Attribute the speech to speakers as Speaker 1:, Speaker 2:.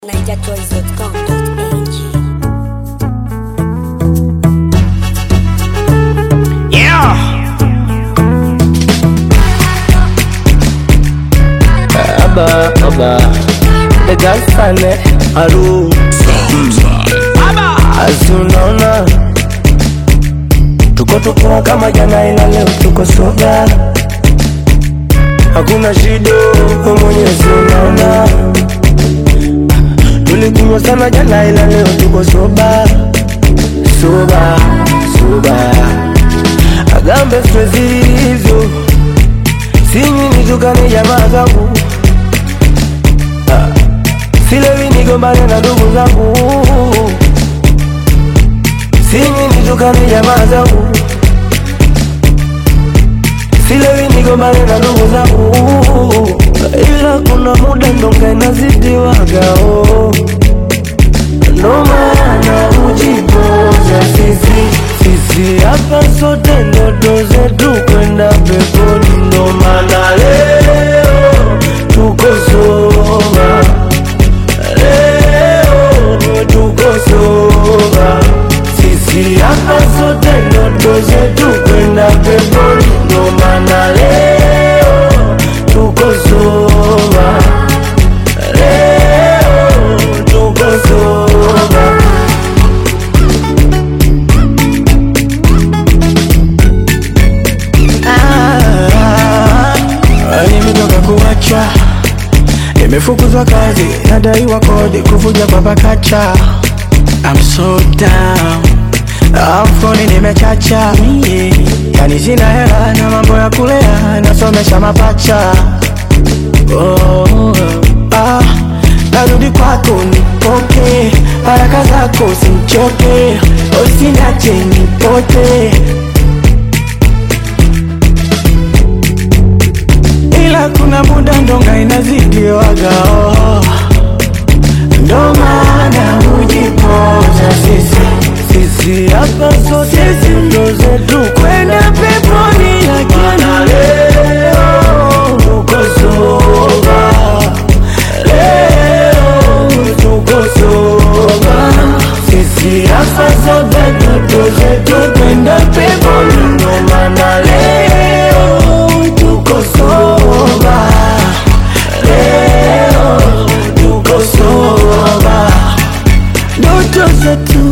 Speaker 1: NigerChoice.com.ng.
Speaker 2: Yeah. Abba, the girls funny. Hello. Azunaona tuko kama jana, ila leo tuko soga, hakuna shida, Mwenyezi unaona. Tulikunywa sana jana, ila leo tuko soba. Agambe stress hizo, sinyi nitukane jamaa zangu, silewi nigombane na ndugu zangu, sinyi nitukane jamaa zangu, silewi nigombane na ndugu zangu. Ila kuna muda ndonga inazidiwaga, ndo maana ujipoza. Sisi hapa sote ndoto zetu kwenda peponi, ndo maana leo tuko soba. Sisi hapa sote ndoto zetu kwenda peponi, ndo maana leo tuko soba. Leo tuko soba. Nimetoka kuacha, nimefukuzwa kazi, nadaiwa kodi, kuvuja kwa pakacha. I'm so down, afoni nimechacha, yani sina hela na mambo ya kulea, nasomesha mapacha. Narudi kwako nipoke, baraka zako simchoke, usiniache nipote. Ila kuna muda ndonga inazidiwaga, ndo maana ujipoza. Sisi hapa sote ndo zetu kwenda peponi, lakini leo tuko soba. Leo tuko soba. Sisi hapa sote ndo zetu kwenda peponi, ndo maana leo tuko soba. Leo tuko soba. Ndoto zetu